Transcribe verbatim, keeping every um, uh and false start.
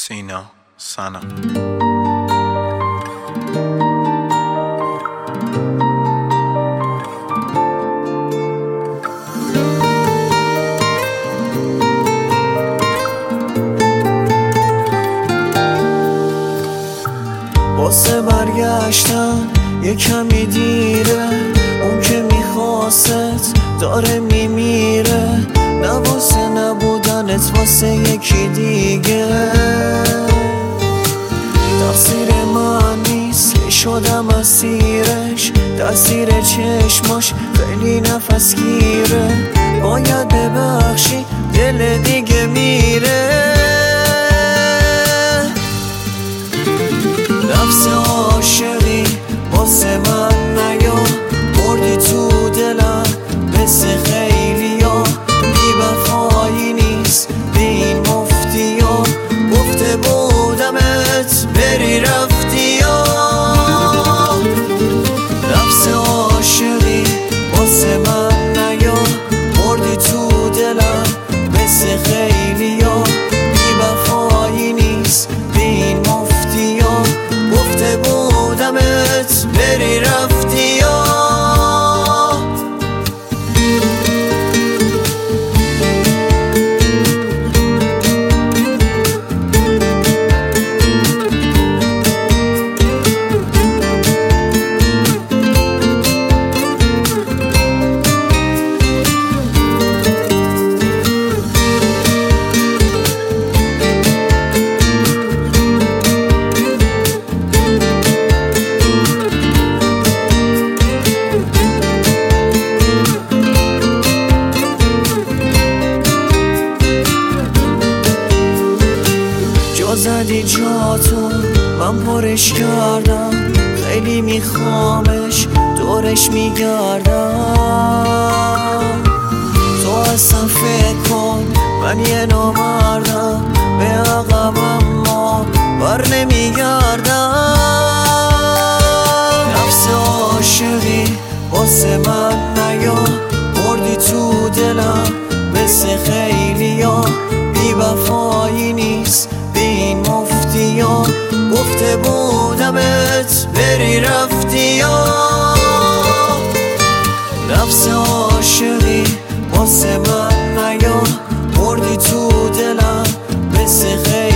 سینا سنا واسه برگشتن یه کمی دیره، اون که میخواست داره میمیره، نه واسه نبودنت واسه یکی دیگه. تقصیر من نیست که شدم اسیرش، تاثیر چشماش خیلی نفس گیره. باید ببخشی دل دیگه میره. نفس عاشقی واسه من نیا، بردی تو دلم مثل خیلیا. بی وفایی نیست به این مفتیا، گفته بودمت بری رفتیا. نفس عاشقی واسه من نیا، بردی تو دلم مثل خیلیا. بی وفایی نیست به این مفتیا، گفته بودمت بری رفتیا. زدی جاتو من پرش کردم، خیلی میخوامش دورش میگردم. تو اصلا فکر کن من یه نامردم، به عقب اما بر نمیگردم. نفس عاشقی واسه من نیا، بردی تو دلم مثل خیلیا. بی وفایی نیست به این مفتیا، گفته بودمت بری رفتیا. نفس عاشقی واسه من نیا، بردی تو دلم مثل خیلیا.